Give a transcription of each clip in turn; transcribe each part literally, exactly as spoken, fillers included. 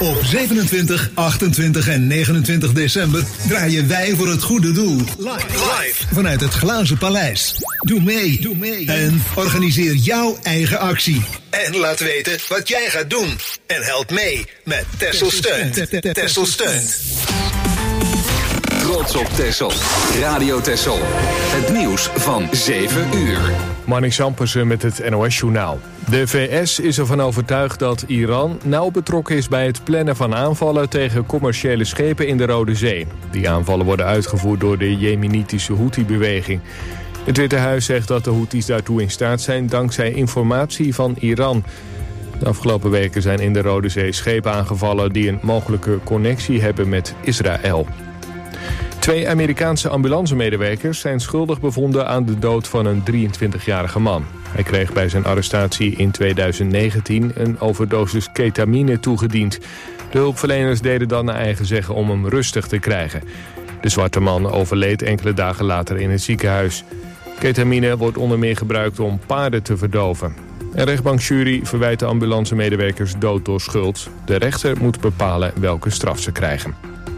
Op zevenentwintig, achtentwintig en negenentwintig december draaien wij voor het goede doel. Live, live vanuit het Glazen Paleis. Doe mee, doe mee en organiseer jouw eigen actie. En laat weten wat jij gaat doen. En help mee met Texel Steunt. Texel Steunt. Trots op Texel. Radio Texel. Het nieuws van zeven uur. Marnix Ampersen met het N O S-journaal. De V S is ervan overtuigd dat Iran nauw betrokken is bij het plannen van aanvallen tegen commerciële schepen in de Rode Zee. Die aanvallen worden uitgevoerd door de Jemenitische Houthi-beweging. Het Witte Huis zegt dat de Houthis daartoe in staat zijn dankzij informatie van Iran. De afgelopen weken zijn in de Rode Zee schepen aangevallen die een mogelijke connectie hebben met Israël. Twee Amerikaanse ambulancemedewerkers zijn schuldig bevonden aan de dood van een drieëntwintigjarige man. Hij kreeg bij zijn arrestatie in tweeduizend negentien een overdosis ketamine toegediend. De hulpverleners deden dan naar eigen zeggen om hem rustig te krijgen. De zwarte man overleed enkele dagen later in het ziekenhuis. Ketamine wordt onder meer gebruikt om paarden te verdoven. Een rechtbankjury verwijt de ambulancemedewerkers dood door schuld. De rechter moet bepalen welke straf ze krijgen.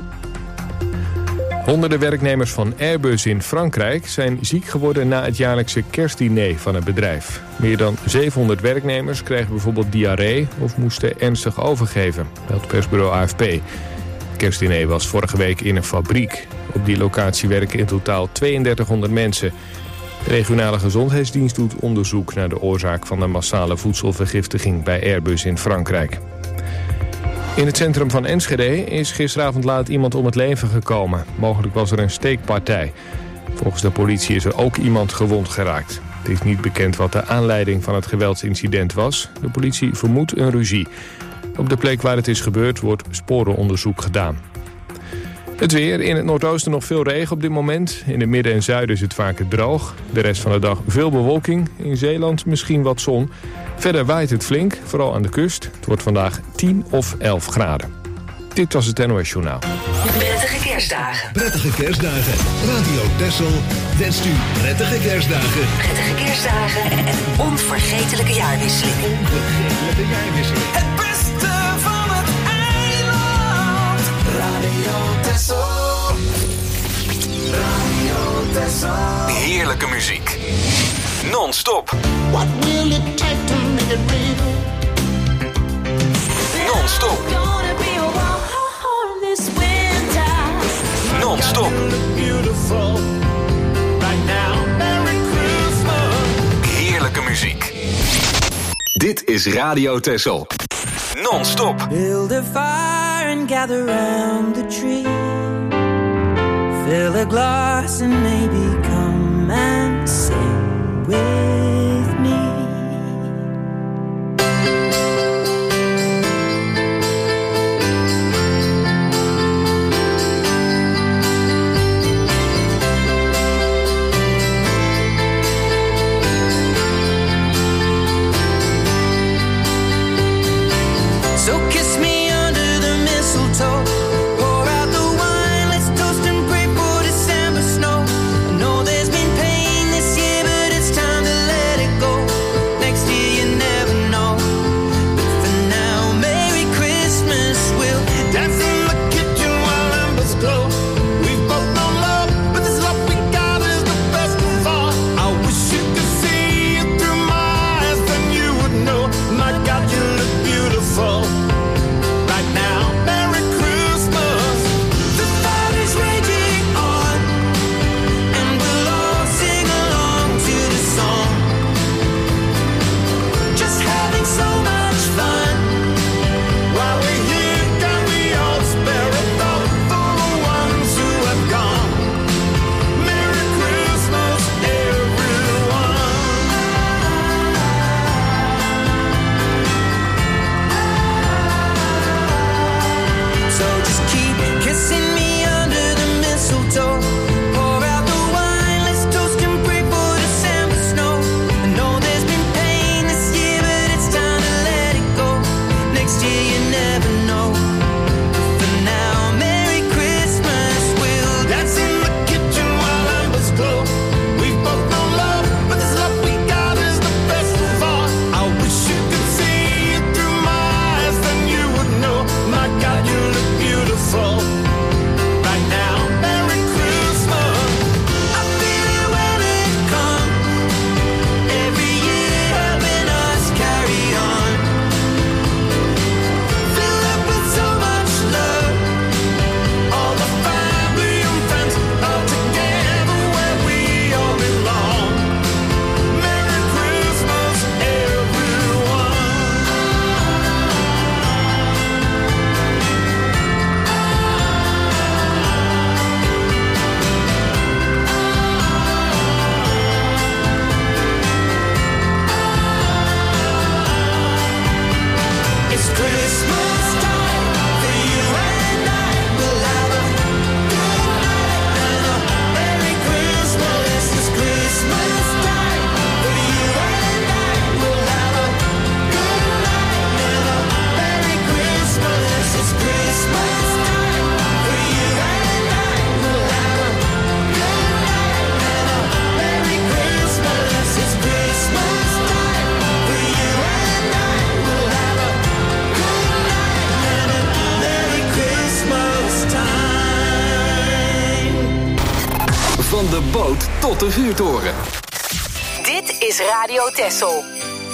Honderden werknemers van Airbus in Frankrijk zijn ziek geworden na het jaarlijkse kerstdiner van het bedrijf. Meer dan zevenhonderd werknemers kregen bijvoorbeeld diarree of moesten ernstig overgeven, meldt persbureau A F P. Het kerstdiner was vorige week in een fabriek. Op die locatie werken in totaal tweeëndertighonderd mensen. De regionale gezondheidsdienst doet onderzoek naar de oorzaak van de massale voedselvergiftiging bij Airbus in Frankrijk. In het centrum van Enschede is gisteravond laat iemand om het leven gekomen. Mogelijk was er een steekpartij. Volgens de politie is er ook iemand gewond geraakt. Het is niet bekend wat de aanleiding van het geweldsincident was. De politie vermoedt een ruzie. Op de plek waar het is gebeurd wordt sporenonderzoek gedaan. Het weer, in het noordoosten nog veel regen op dit moment. In het midden en zuiden is het vaker droog. De rest van de dag veel bewolking. In Zeeland misschien wat zon. Verder waait het flink, vooral aan de kust. Het wordt vandaag tien of elf graden. Dit was het N O S-journaal. Prettige kerstdagen. Prettige kerstdagen. Radio Texel wenst u prettige kerstdagen. Prettige kerstdagen en een onvergetelijke jaarwisseling. Onvergetelijke jaarwisseling. Het beste van het eiland. Radio Texel. Radio Texel. Heerlijke muziek. Non-stop. What will it take to make it real? Non-stop. Gonna be a warm this winter. Non-stop. Beautiful. Right now. Merry Christmas. Heerlijke muziek. Dit is Radio Texel. Non-stop. Build a fire and gather round the tree. Fill a glass and maybe come and sing with me. So kiss me under the mistletoe. Pour out the wine, let's toast and pray for December snow. I know there's been pain this year, but it's time to let boot tot de vuurtoren. Dit is Radio Texel.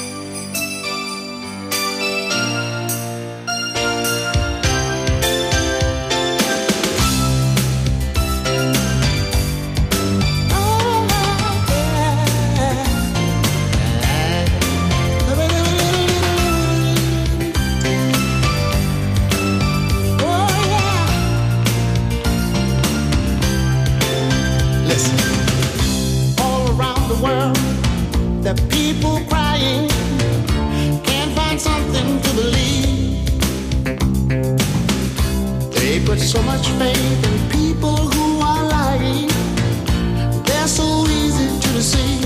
The people crying can't find something to believe. They put so much faith in people who are lying. They're so easy to deceive.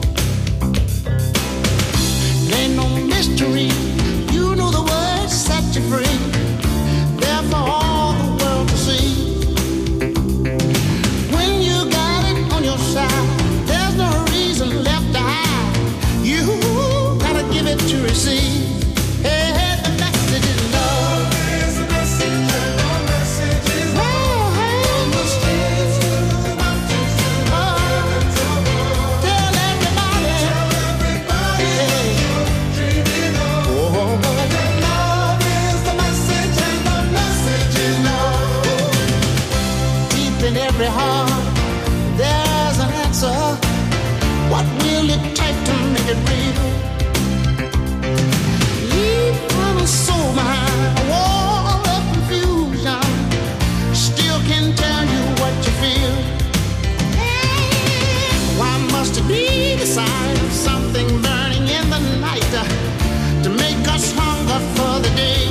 Ain't no mystery. You know the words set you free. They're for all the world to see. When you got it on your side, there's no reason left to hide. You gotta give it to receive. Hey, hey, the message is love. Is the message, and the message is love. Hey, on the streets to the mountains to the heavens above. Tell everybody, tell everybody, hey, dreaming of. Oh, that love is the message, and the message is love. Deep in every heart, there's an answer. What will it take to make it real? Leave from a soul behind a wall of confusion. Still can tell you what you feel. Why must it be the sign of something burning in the night uh, to make us hunger for the day?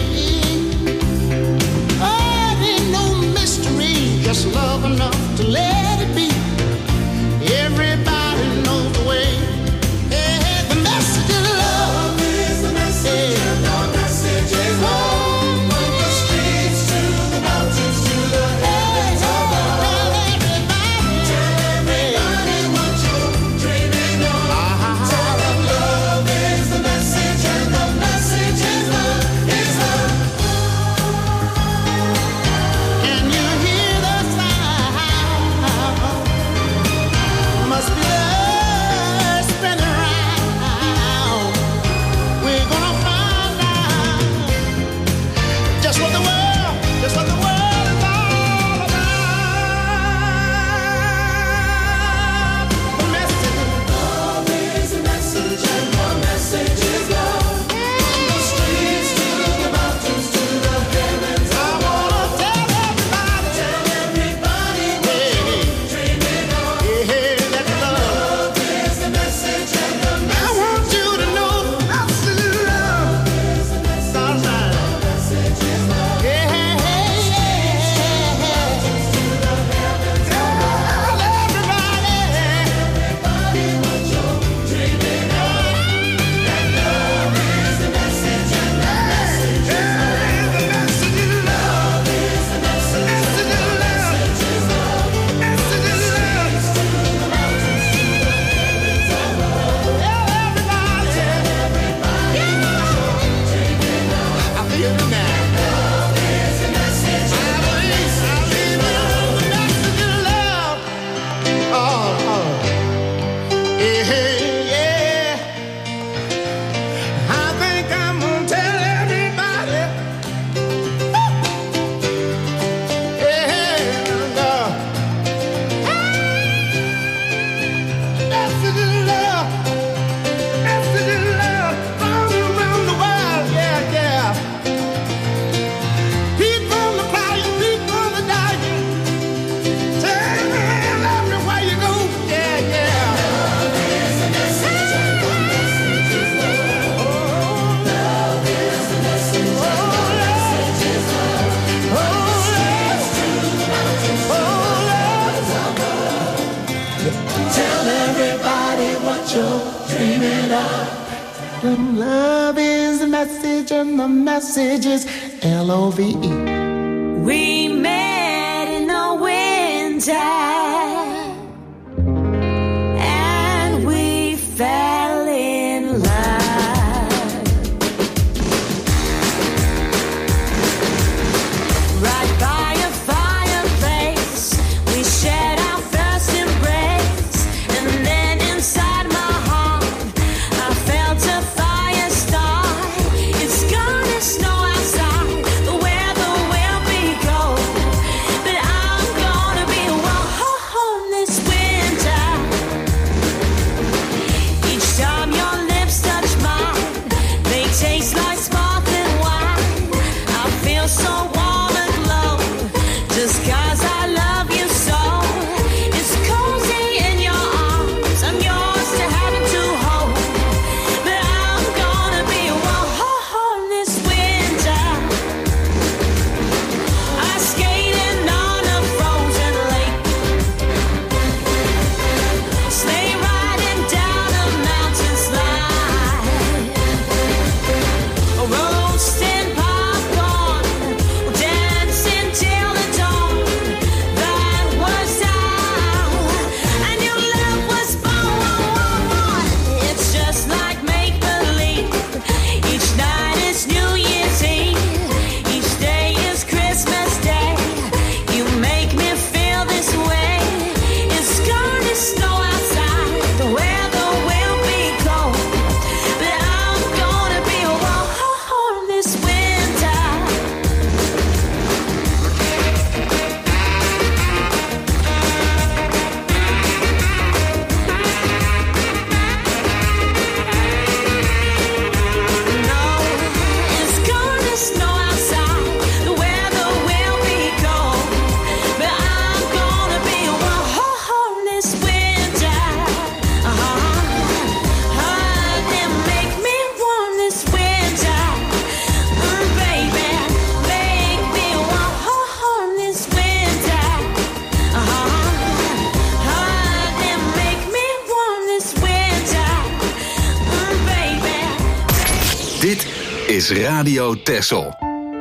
Oh, it ain't no mystery, just love enough to let it be. Everybody knows the way. Hey, hey, the message is love. Is the message, hey, and the message is love. From the streets to the mountains to the heavens above. Tell everybody, tell everybody what you're dreaming of. Uh-huh. Tell them love is the message, and the message is love, is love. Can you hear the sound? Must be love spinning around. We're gonna find out just what the world, just what the world is all about. The message, love is the message, and the message is love. From the streets to the mountains to the heavens, I wanna tell everybody, tell everybody what you're dreaming of. Yeah, that love is the message, and the message. I want you to know that's the love. All right. Yeah, yeah, yeah. Tell everybody, everybody what you're dreaming of. That love is the message, and the message is love. The message is love. Is the message, and the message is love. Message is love. To the mountains, to the heavens above. Tell everybody, tell everybody what you're dreaming of. I feel it now. Love is the message, and the message is love. The message is love. Oh, oh. Yeah, yeah. I think I'm gonna tell everybody. Yeah, love. Message is love. Message is love. All around the world, yeah, yeah. People are crying, people are dying. Tell everywhere you go, yeah, yeah. Love is the message, and the message is love. Love is the message, and the message is love. Oh, streets to the mountains, oh, love. Tell everybody what you're dreaming of. Love is the message, and the message is L O V E. We met in the winter and we fell in love. Right by a fireplace, we shared our first embrace. is Radio Texel.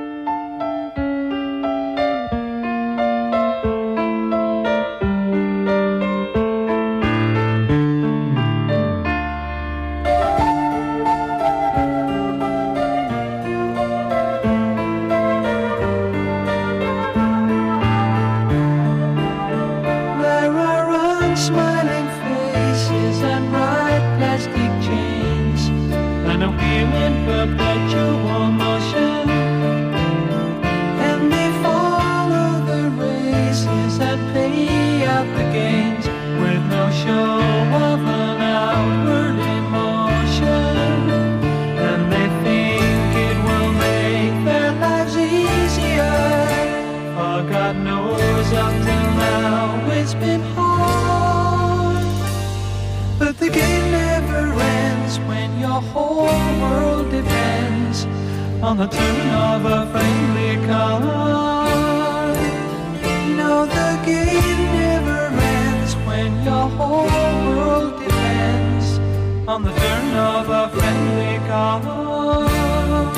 On the turn of a friendly card. No, the game never ends when your whole world depends on the turn of a friendly card.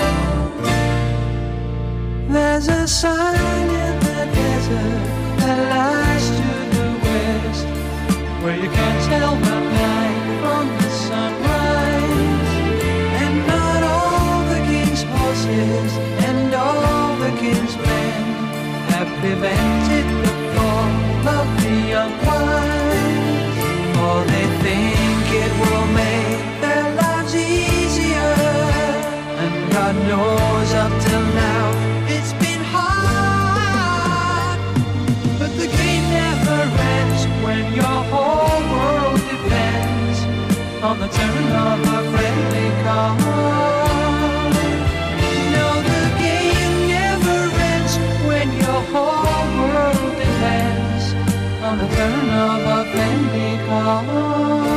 There's a sign in the desert that lies to the west, where you can't tell the night from the sunrise. And not all the king's horses and all the king's men have prevented the fall of the unwise, for they think it will make their lives easier. And God knows up till now it's been hard, but the game never ends when your whole world depends on the turn of a friendly card. No, the game never ends when your whole world depends on the turn of a friendly card.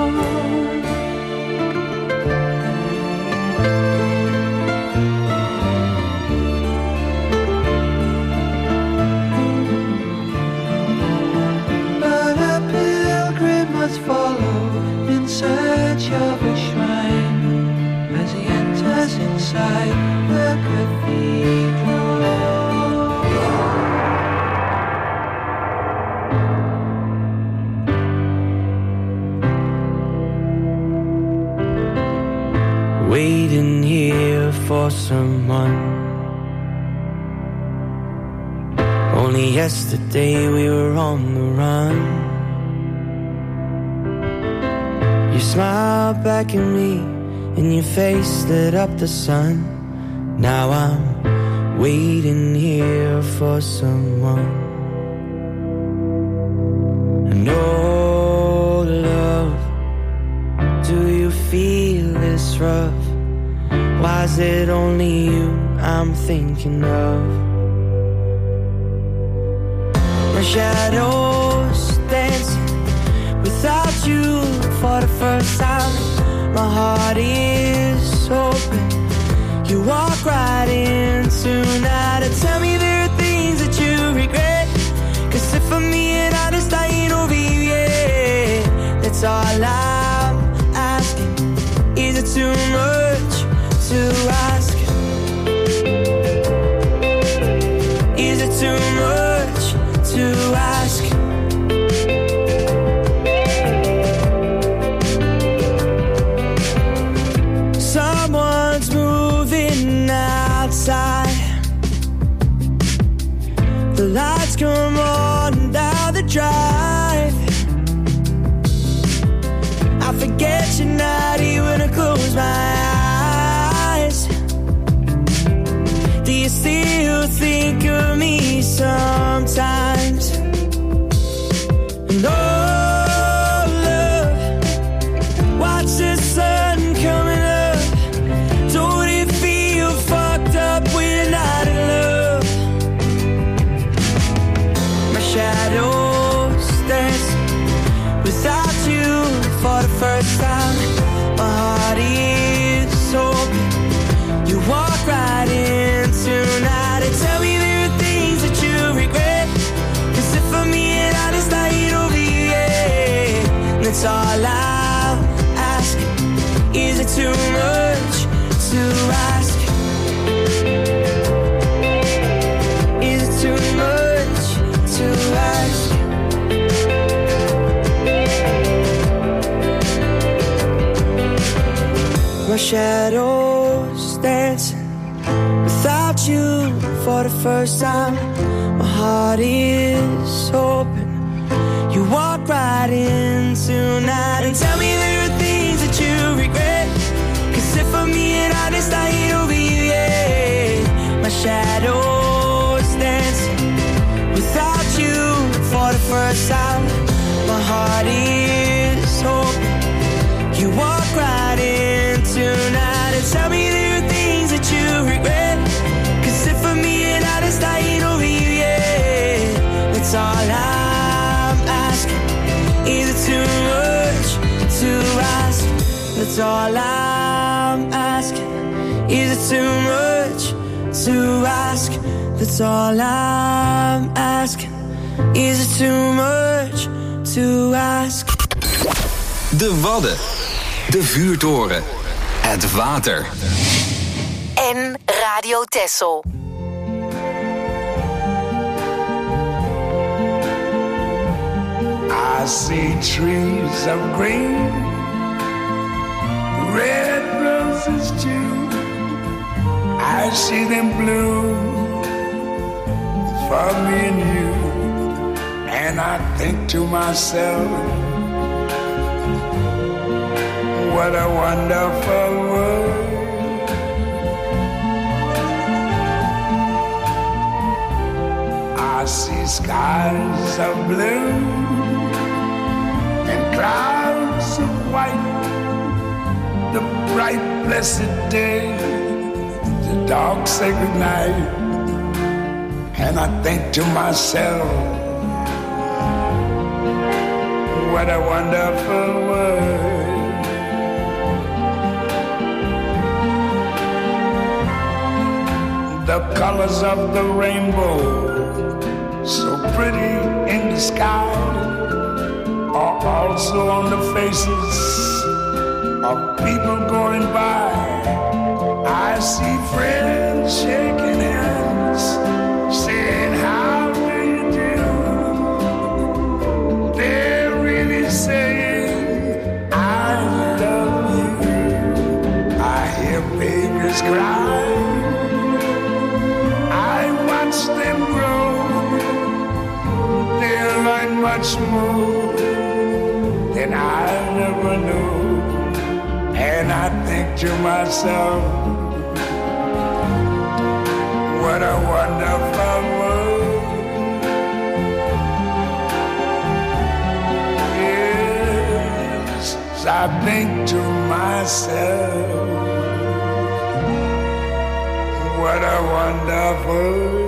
Follow in search of a shrine as he enters inside the cathedral. Waiting here for someone. Only yesterday we were on the run. You smiled back at me and your face lit up the sun. Now I'm waiting here for someone. And oh love, do you feel this rough? Why is it only you I'm thinking of? My shadows dancing without you for the first time. My heart is open. You walk right in tonight and tell me there are things that you regret. Cause if I'm being honest, I ain't over you yet. That's all I'm asking. Is it too much to ask? Is it too much to ask? Someone's moving outside. The lights come on down the drive. I forget you're not here when I close my eyes. Do you still think of me sometimes? No, love, watch the sun coming up. Don't it feel fucked up when you're not in love? My shadows dance without you for the first time. My heart is open. You walk right in tonight and tell me there are things that you regret. shadows dancing without you for the first time. My heart is open. You walk right in tonight and tell me there are things that you regret. Cause if I'm being honest, I ain't over you yet. My shadows dancing without you for the first time. My heart is open. You walk right in tonight and tell me there are things that you regret. Cause if I'm being honest, I ain't over you yet. That's all I'm asking. Is it too much to ask? That's all I'm asking. Is it too much to ask? That's all I'm asking. Is it too much to ask? De Wadden. De Vuurtoren. Het water. En Radio Texel. I see trees of green, red roses too. I see them bloom for me and you. And I think to myself, what a wonderful world. I see skies of blue and clouds of white, the bright blessed day, the dark sacred night. And I think to myself, what a wonderful world. The colors of the rainbow, so pretty in the sky, are also on the faces of people going by. I see friends shaking hands, saying, how do you do? They're really saying, I love you. I hear babies cry, I watch them grow. They'll learn much more than I never knew. And I think to myself, what a wonderful world. Yes, I think to myself, what a wonderful world.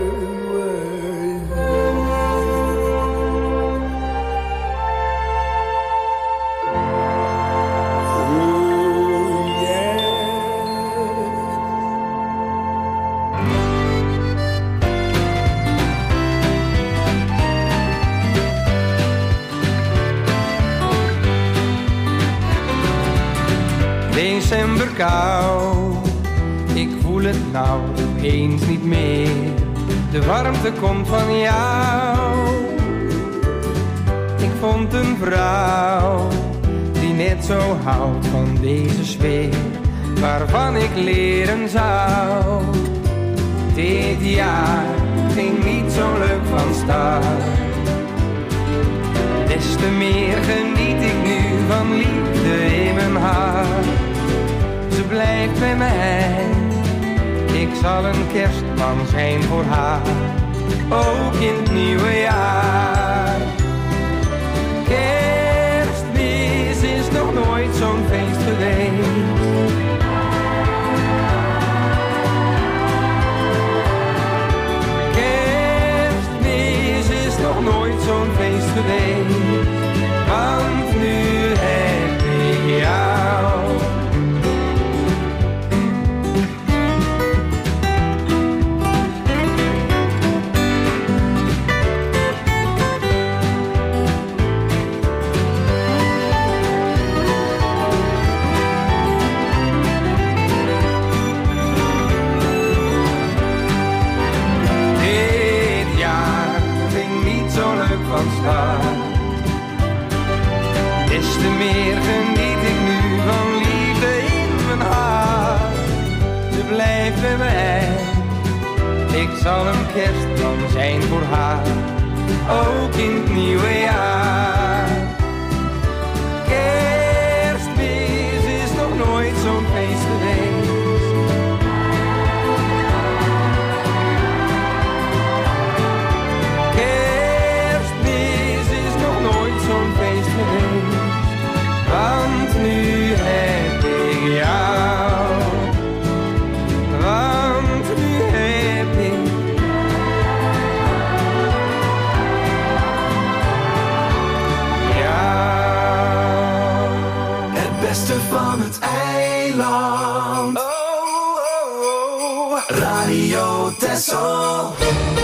Decemberkou, ik voel het nou eens niet meer. De warmte komt van jou. Ik vond een vrouw die net zo houdt van deze sfeer, waarvan ik leren zou. Dit jaar ging niet zo leuk van start. Des te meer geniet ik nu van liefde in mijn hart. Ze blijft bij mij, ik zal een kerstman zijn voor haar, ook in het nieuwe jaar. Kerstmis is nog nooit zo'n feest geweest. Kerstmis is nog nooit zo'n feest geweest, want nu heb ik jou. Van start. Ik zal een kerst dan zijn voor haar, ook in het nieuwe jaar. Kerstmis is nog nooit zo'n feest geweest. Kerstmis is nog nooit zo'n feest geweest. Want nu heb ik jou. Want nu heb ik jou. Het beste van het eiland. Oh, oh, oh. Radio Texel.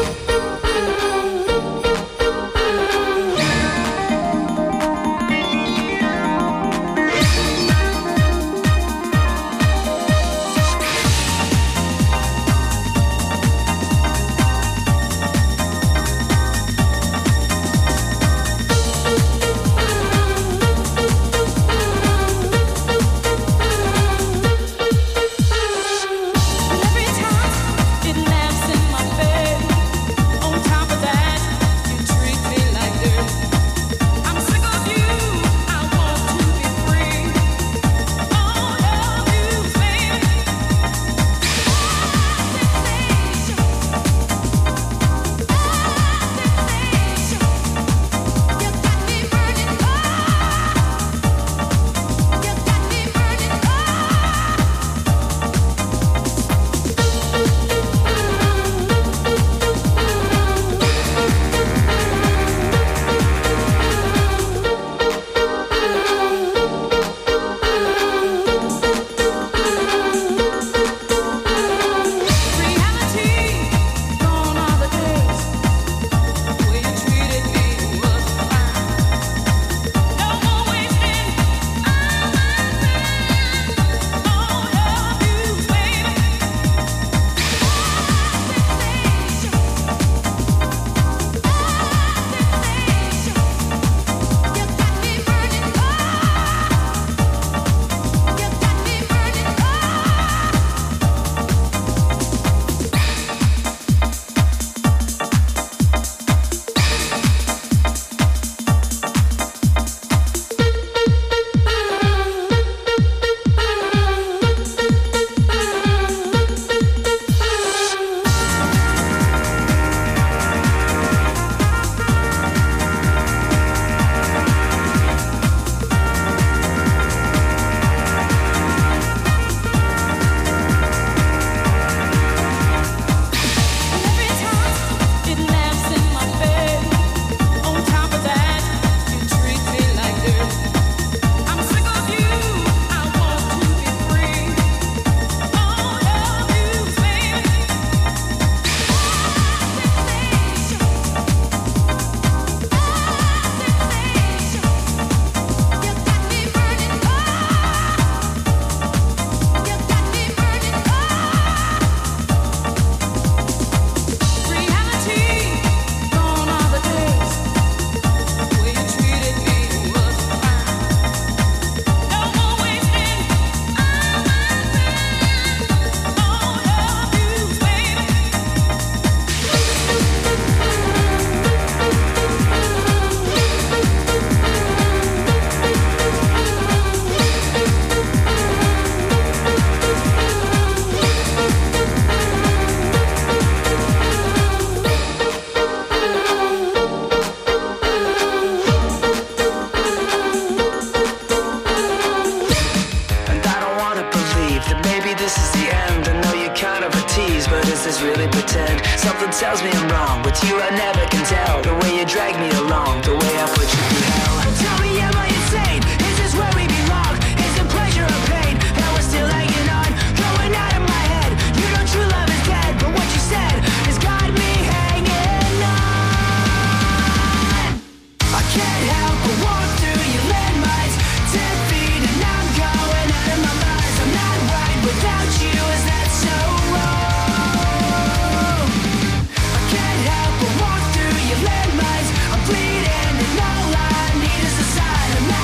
tells me I'm wrong. With you I never can tell. The way you drag me along, the way I put you through hell. Tell me, am I insane? Is this where we belong? Is it pleasure or pain that we're still hanging on? Going out of my head. You know true love is dead, but what you said has got me hanging on. I can't help but walk through your landmines. Ten feet and I'm going out of my mind. I'm not right without you. Is that so wrong? I can't help but walk through your landmines. I'm bleeding and all I need is a sign. I'm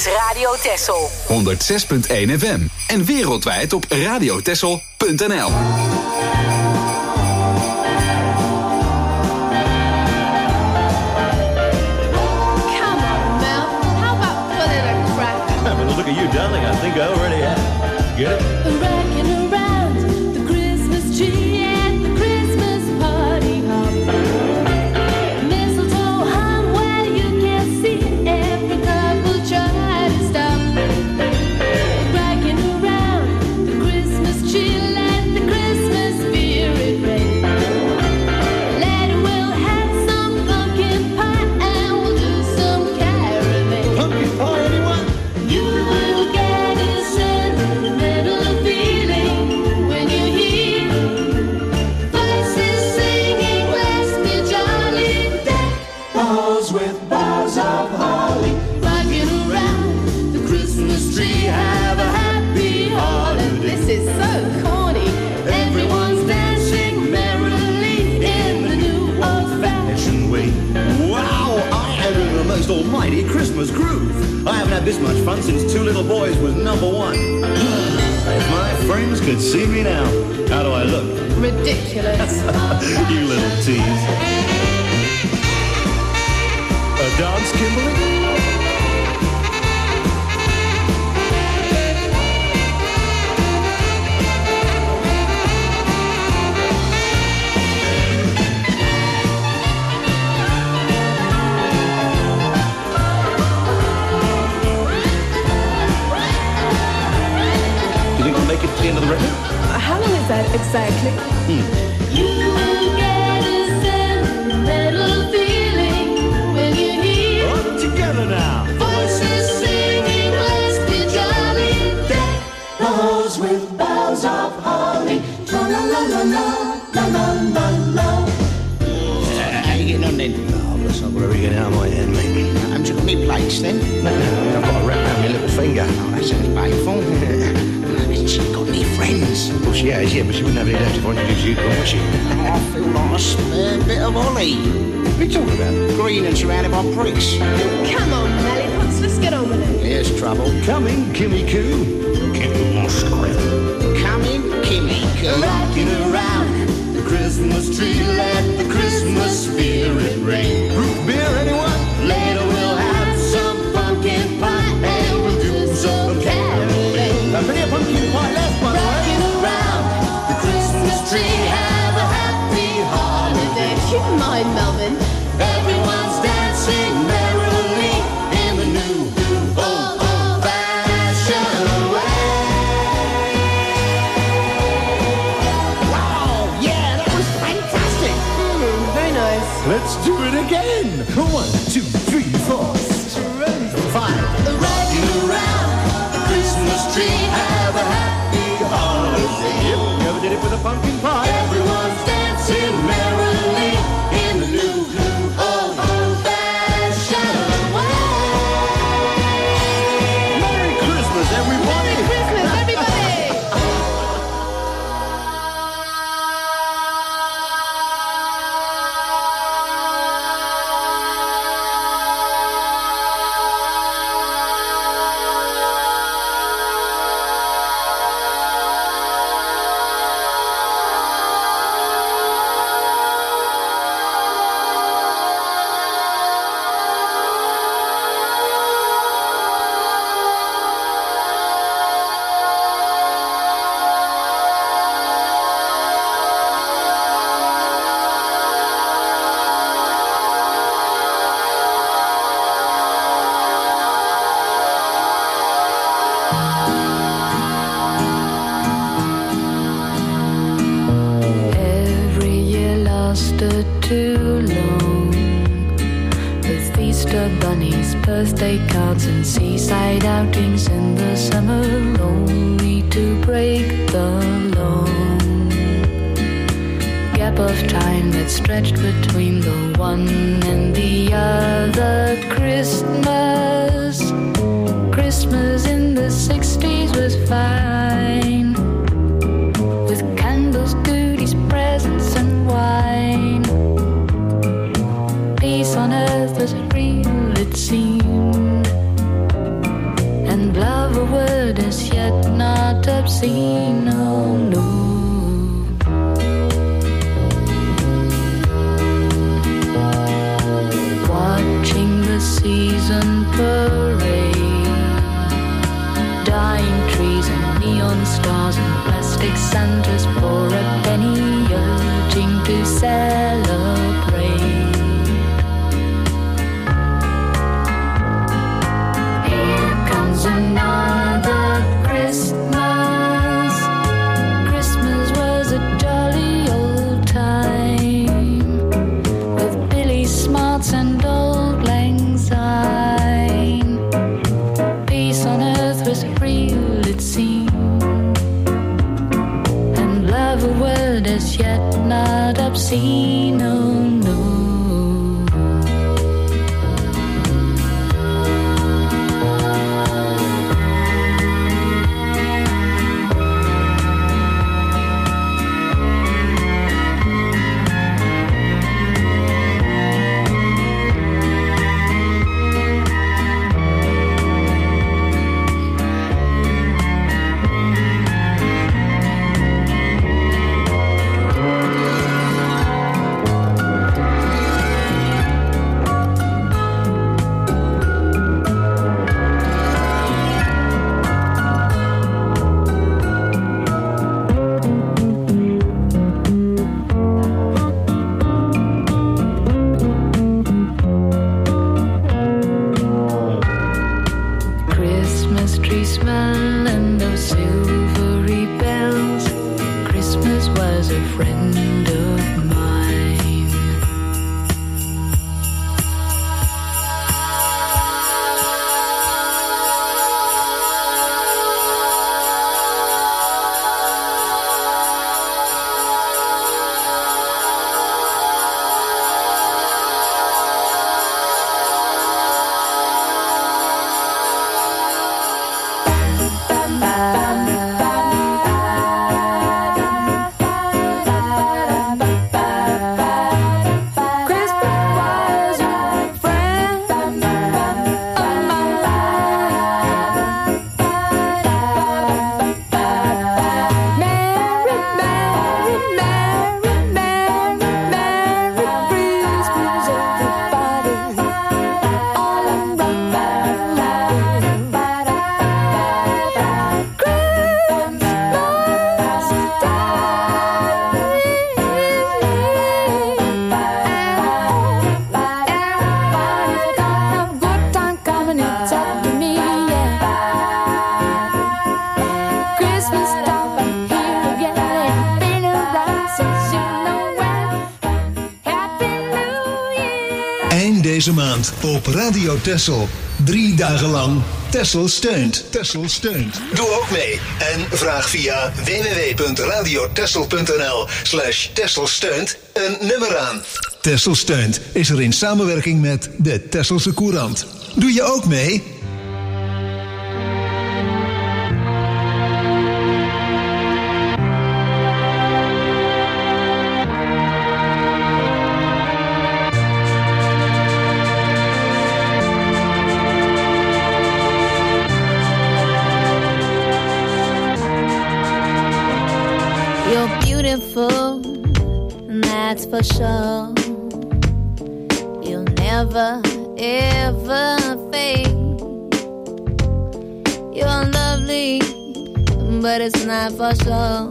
is Radio Texel. honderd zes punt één F M. En wereldwijd op radiotexel punt n l. Look at you, darling. I think I already have. Get it? Rocking around the Christmas tree at the Christmas party hop. Mistletoe hung where you can see every couple try to stop. Rocking around the Christmas tree, let the Christmas spirit reign. Later we'll have some pumpkin pie and we'll do some caroling. Pumpkin pie, anyone? You will get a sentimental feeling when you hear voices singing, let's be jolly. Deck balls with boughs of holly, rocking around the Christmas tree. Have a happy holiday. This is so corny. Everyone's dancing merrily in the new old-fashioned way. Wow, I am in the most almighty Christmas groove. I haven't had this much fun since Two Little Boys was number one. If my friends could see me now, how do I look? Ridiculous. You little tease. A dance, Kimberly? Make it to the end of the record? How long is that exactly? Hmm. You will get a sentimental feeling when you hear All together now. voices singing, let's be jolly. Deck balls with boughs of holly. La la la la la la la la. How you getting on then? Oh, bless up, where are we getting out of my head, mate? Haven't you got any plates then? No, no, I've got a wrap around my little finger. Oh, that sounds painful. Hasn't she got any friends? Well, she has, yeah, but she wouldn't have any left if I introduced you, would she? Oh, I feel like a spare bit of Ollie. What are you talking about? Green and surrounded by pricks. Come on, Lollipops, let's get on with it. Here's trouble. Coming, Kimmy Coo. Kimmy Musgrave. Coming, Kimmy, Coo. Rocking around the Christmas tree, let the Christmas spirit reign. Root beer, anyone? Later we'll have some pumpkin pie and we'll do some caroling. Now, plenty of pumpkin pie left, by the way. Rocking around the Christmas tree, have a happy holiday. Keep in mind, Melvin. Everyone's dancing merrily in the new old old-fashioned way. Wow, yeah, that was fantastic. Mm, very nice. Let's do it again. One, two, three, four. Five. Rocking around the Christmas tree, have a happy holiday. Yep, you ever did it with a pumpkin pie? Everyone's dancing merrily in the new old old-fashioned way. Merry Christmas, everybody. Merry Christmas, everybody! Every year lasted too long, with Easter bunnies, birthday cards and seaside outings in the summer, only to break the long gap of time that stretched between the one and the other Christmas. Christmas in the sixties was fine, with candles, goodies, presents and wine. Peace on earth was real, it seemed. obscene, oh no. Watching the season parade, dying trees and neon stars and plastic Santas for a penny, urging to celebrate. Here comes another Christmas. Christmas was a jolly old time, with Billy Smarts and Old Lang Syne. Peace on earth was real, it seemed, and love a word as yet not obscene, oh no. Christmas tree smell and those silvery bells. Christmas was a friend of mine. Eind deze maand op Radio Texel. Drie dagen lang Texel steunt. Texel steunt. Doe ook mee en vraag via w w w punt radiotexel punt n l slash Texel steunt een nummer aan. Texel steunt is er in samenwerking met de Texelse Courant. Doe je ook mee? You're beautiful, that's for sure. You'll never, ever fade. You're lovely, but it's not for sure.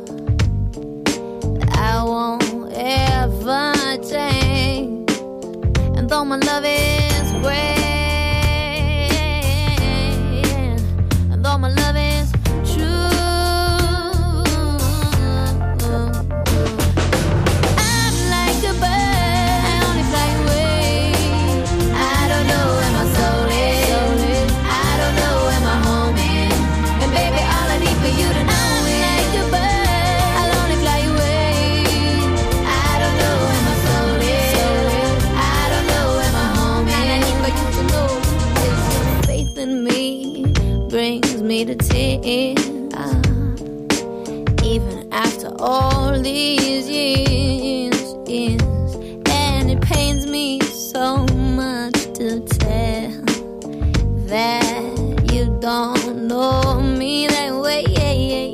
I won't ever change. And though my love is great, and though my love is me to tears, uh, even after all these years, years, and it pains me so much to tell that you don't know me that way. Yeah, yeah,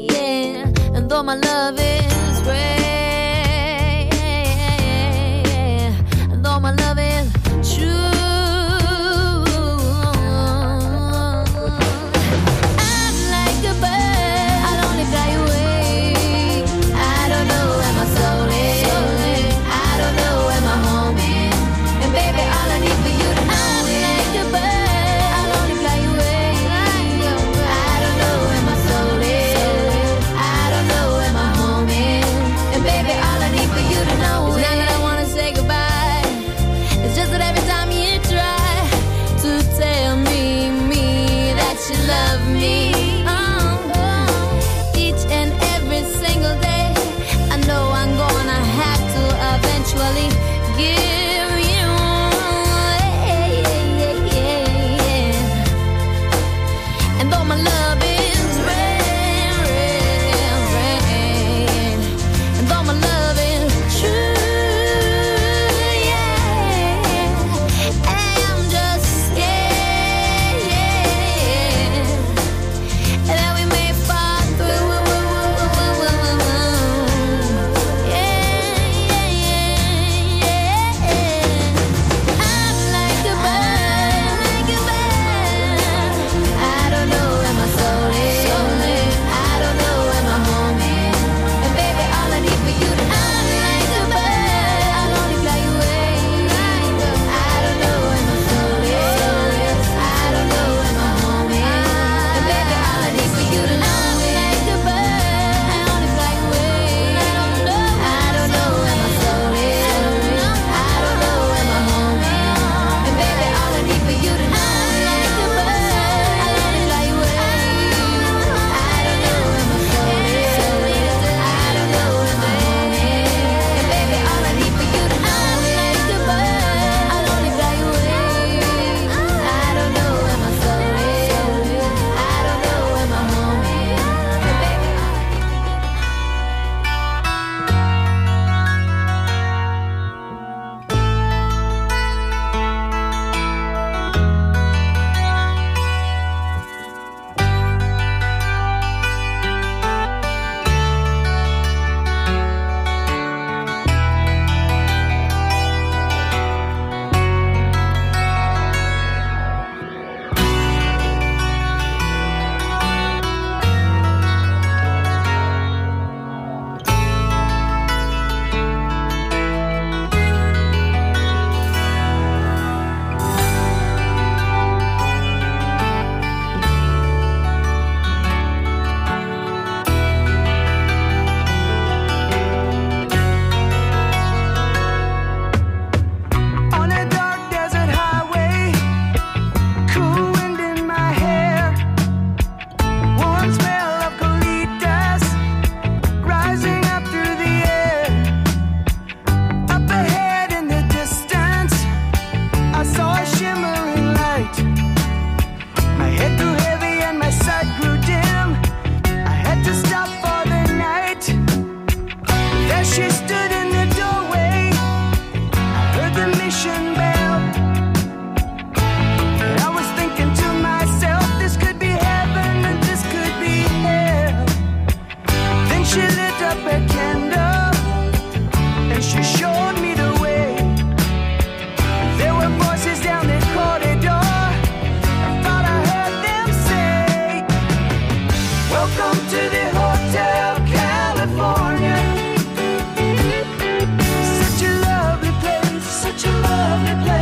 Such a lovely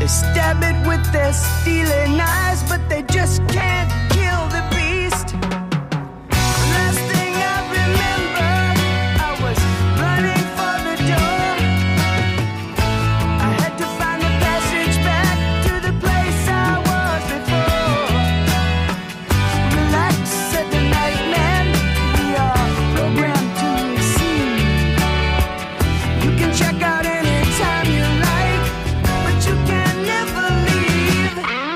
stab it with their stealing eyes, but they just can't kill the beast. Last thing I remember, I was running for the door. I had to find the passage back to the place I was before. Relax, said the night man, we are programmed to receive. You can check out anytime you like, but you can never leave.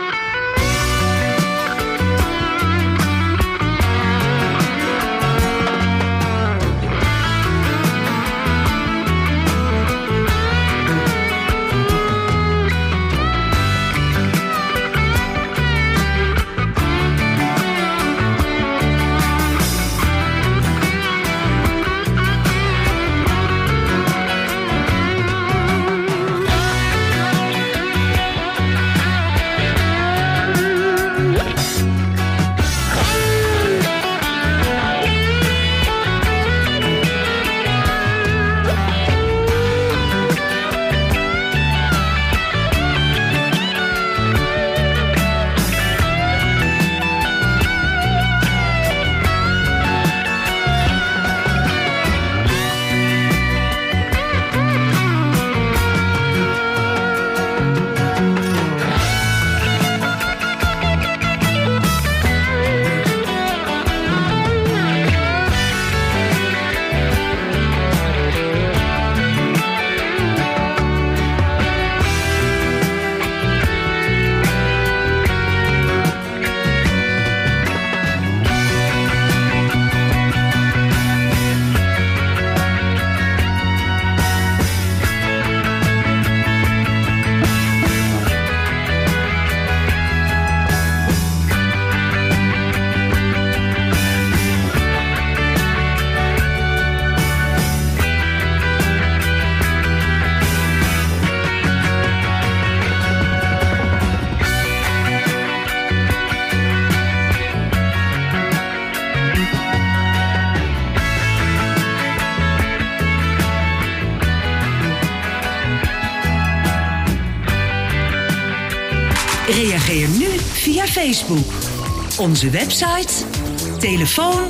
Reageer nu via Facebook, onze website, telefoon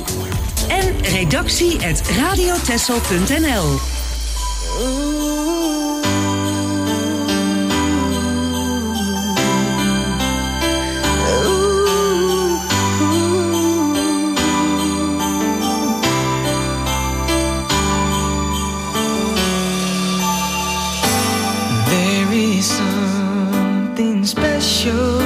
en redactie at radiotessel punt n l. There is something special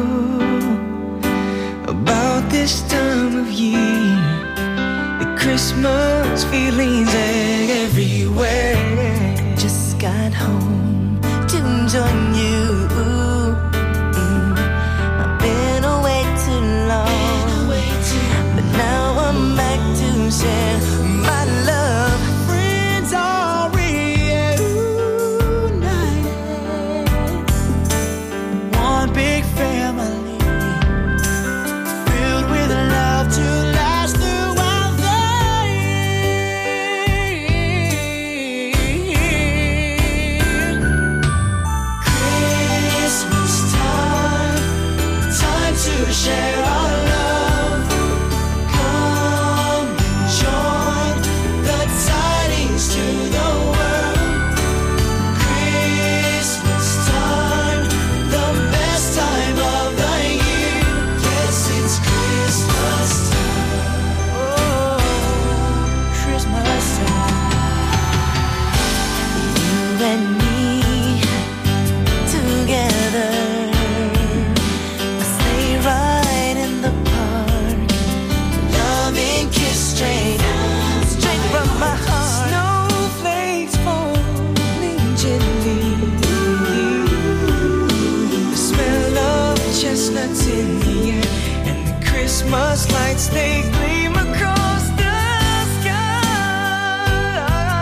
about this time of year. The Christmas feelings everywhere. Just got home to join you. Mm, I've been away too long, but now I'm back to share my love. Friends are reunited, one big family filled with love to last throughout the year. Christmas time, time to share our love. Come and join the tidings to the world. Christmas time, the best time of the year. Yes, it's Christmas time. Oh, Christmas time. You and me together. A sleigh ride in the park. Loving kiss straight, straight from my heart. Snowflakes falling gently. The smell of chestnuts in the air, and the Christmas lights, they gleam across the sky.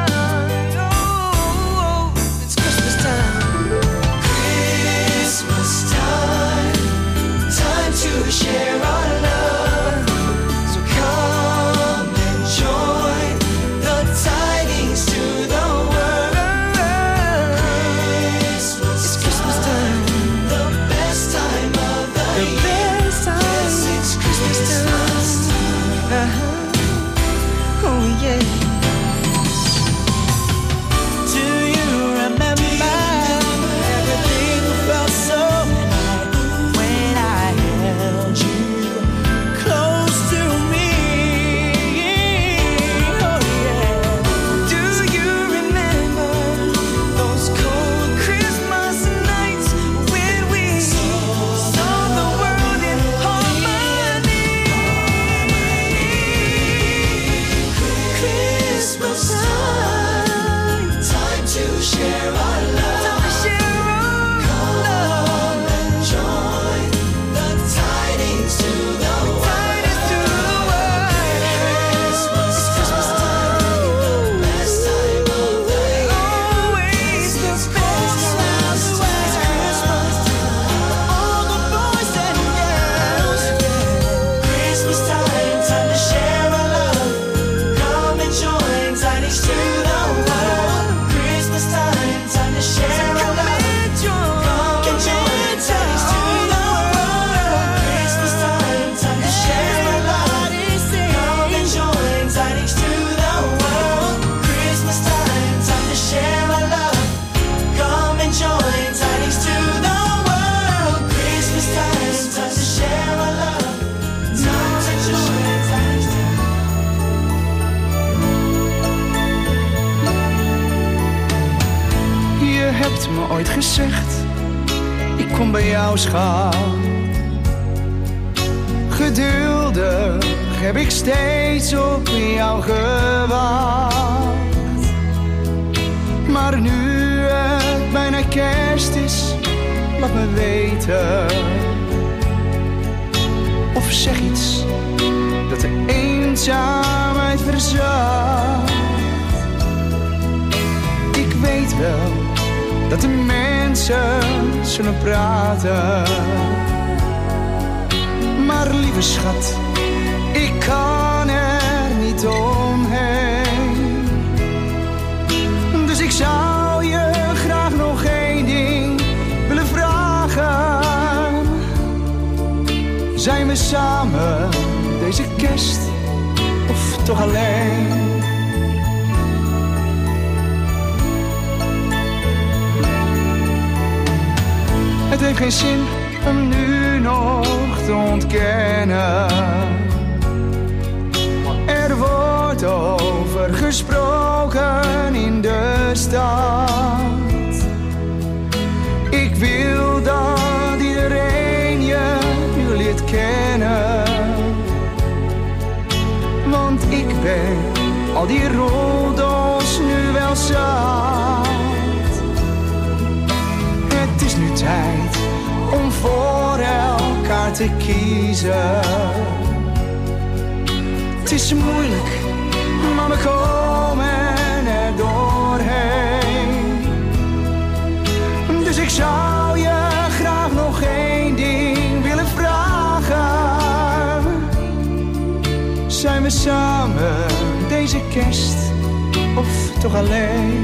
Oh, it's Christmas time. Christmas time, time to share our love. So come and join the tidings to the world. Christmas, it's Christmas time. nooit gezegd, ik kom bij jou schat. Geduldig heb ik steeds op jou gewacht. Maar nu het bijna kerst is, laat me weten. Of zeg iets dat de eenzaamheid verzacht. Ik weet wel dat de mensen zullen praten. Maar lieve schat, ik kan er niet omheen. Dus ik zou je graag nog één ding willen vragen. Zijn we samen deze kerst of toch alleen? Het heeft geen zin om nu nog te ontkennen. Er wordt over gesproken in de stad. Ik wil dat iedereen je nu leert kennen. Want ik ben al die roddels nu wel zat. Het is nu tijd om voor elkaar te kiezen. Het is moeilijk, maar we komen er doorheen. Dus ik zou je graag nog één ding willen vragen. Zijn we samen deze kerst of toch alleen?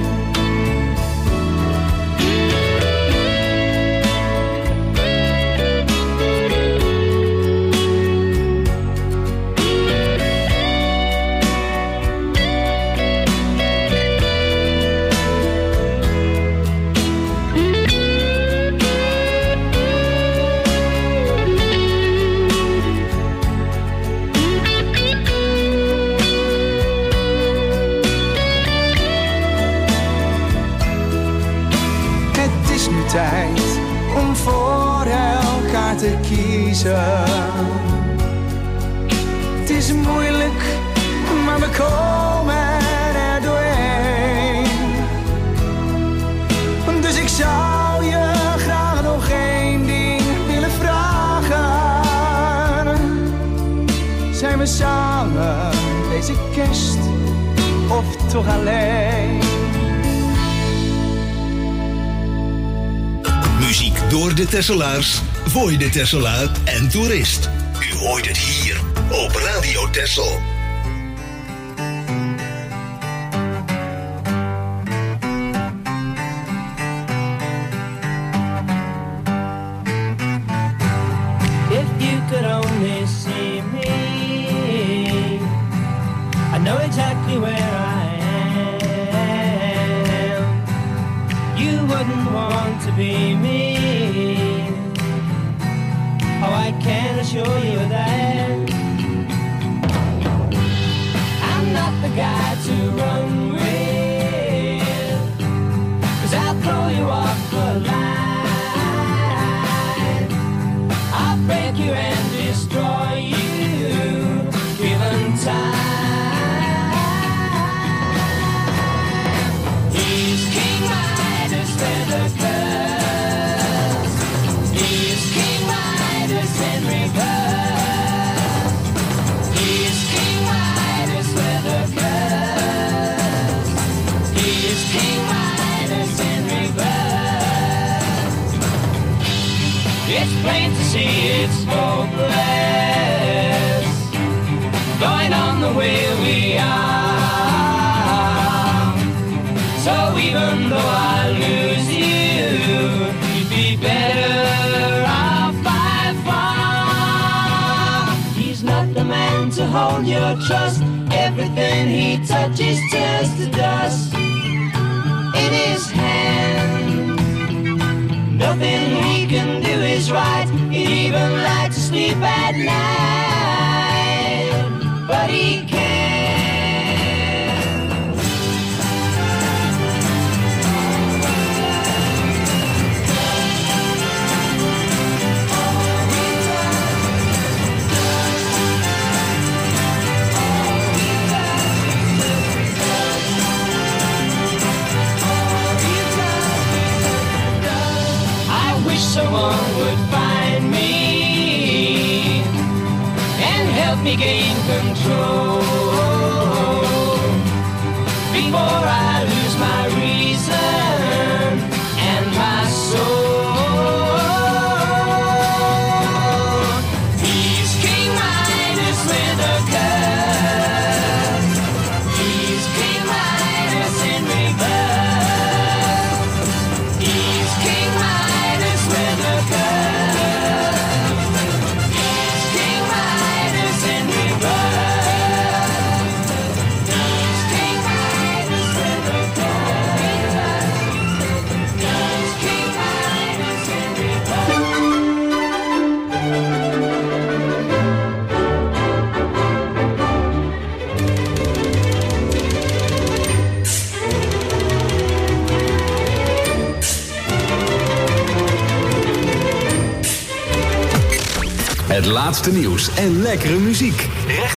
Tijd om voor elkaar te kiezen. Het is moeilijk, maar we komen er doorheen. Dus ik zou je graag nog één ding willen vragen. Zijn we samen deze kerst of toch alleen? Muziek door de Tesselaars, voor de Tesselaar en toerist. U hoort het hier op Radio Tessel. If you could only see me, I know exactly where I am. You wouldn't want to be me. Oh, I can assure you that I'm not the guy to run with, 'cause I'll throw you off the line. I'll break you and destroy you, given time. He's King Midas with a curse. He's King Midas in reverse. He's King Midas with a curse. He's King Midas in reverse. It's plain to see it's hopeless, going on the way we are. So even though I lose you, you'd be better off by far. He's not the man to hold your trust. Everything he touches turns to dust. In his hand, nothing he can do is right. He'd even like to sleep at night, but he can't. control. Before I lose my reason and my soul. He's King Midas with a curve. He's King Midas in reverse. He's King Midas with a curve. He's King Midas in reverse. He's King Midas with a curve. He's King Midas in Het laatste nieuws en lekkere muziek.